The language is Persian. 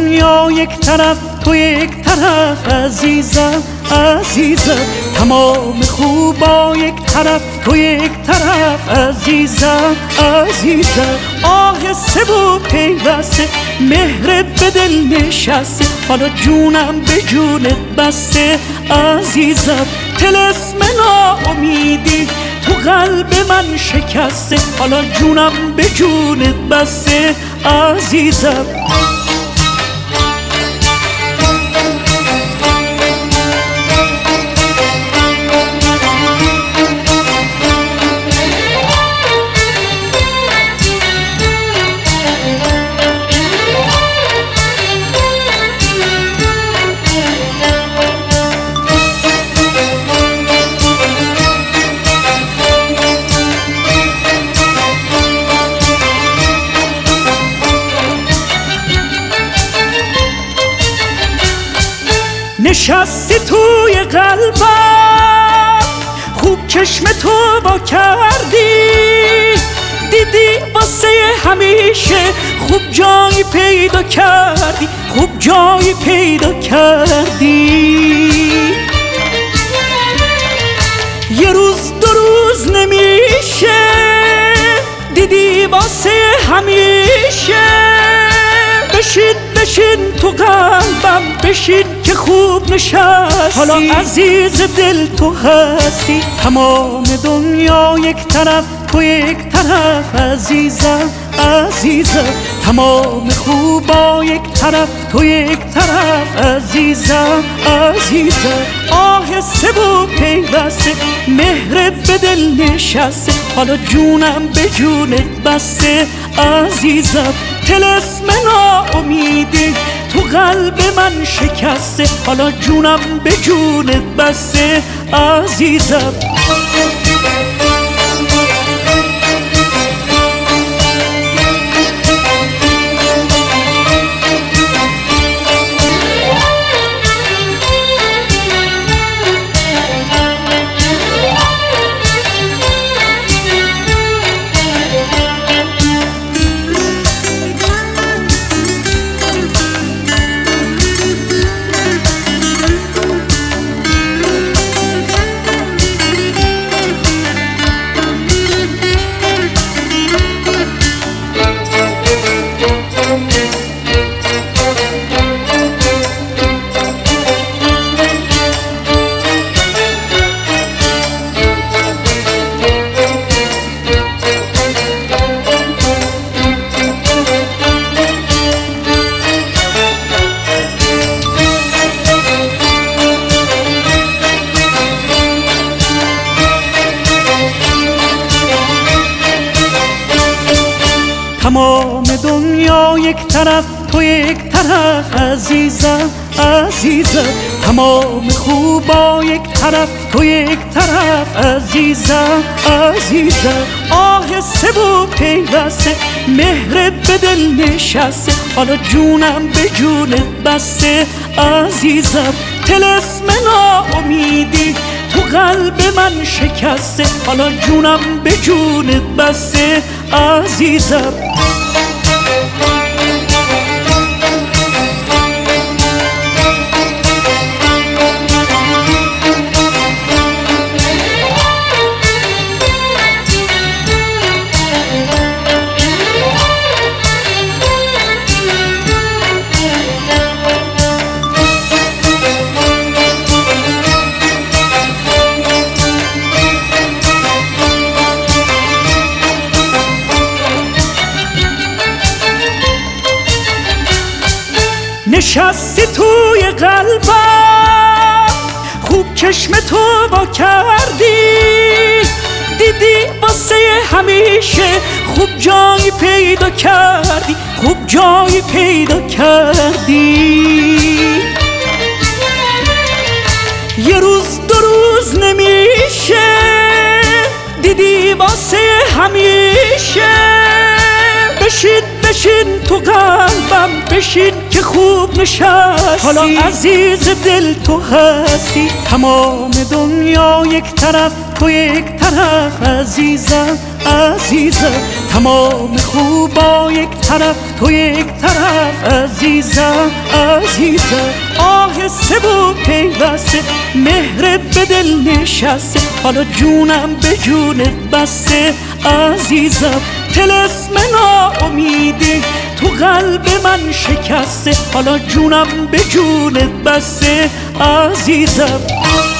دنیا یک طرف، تو یک طرف عزیزم، عزیزم. تمام خوبا یک طرف، تو یک طرف عزیزم، عزیزم. آهسته و پیوسته مهرت به دل نشسته، حالا جونم به جونت بسته عزیزم. طلسم ناامیدی تو قلب من شکسته، حالا جونم به جونت بسته عزیزم. نشستی توی قلبم، خوب چشم تو با کردی، دیدی واسه همیشه خوب جایی پیدا کردی، خوب جایی پیدا کردی. یه روز دو روز نمیشه، دیدی واسه همیشه. بشین بشین تو قلبم، بشین که خوب نشستی، حالا عزیز دل تو هستی. تمام دنیا یک طرف، تو یک طرف عزیزم، عزیزم. تمام خوبا یک طرف، تو یک طرف عزیزم، عزیزم. آهسته و پیوسته مهرت به دل نشسته، حالا جونم به جونت بسته عزیزم. طلسم ناامیدی تو قلب من شکسته، حالا جونم به جونت بسته عزیزم. تمام دنیا یک طرف، تو یک طرف عزیزم، عزیزم. تمام خوبا یک طرف، تو یک طرف عزیزم، عزیزم. آهسته و پیوسته مهرت به دل نشسته، حالا جونم به جونت بسته عزیزم. طلسم ناامیدی تو قلب من شکسته، حالا جونم به جونت بسته عزیزم. نشستی توی قلبم، خوب چشم تو با کردی، دیدی واسه همیشه خوب جایی پیدا کردی، خوب جایی پیدا کردی. یه روز دو روز نمیشه، دیدی واسه همیشه. بشین بشین تو قلبم، بشین که خوب نشستی، حالا عزیز دل تو هستی. تمام دنیا یک طرف، تو یک طرف عزیزم، عزیزم. تمام خوبا یک طرف تو یک طرف عزیزم عزیزم آهسته و پیوسته مهرت به دل نشسته حالا جونم به جونت بسته عزیزم طلسم ناامیدی تو قلب من شکسته حالا جونم به جونت بسته عزیزم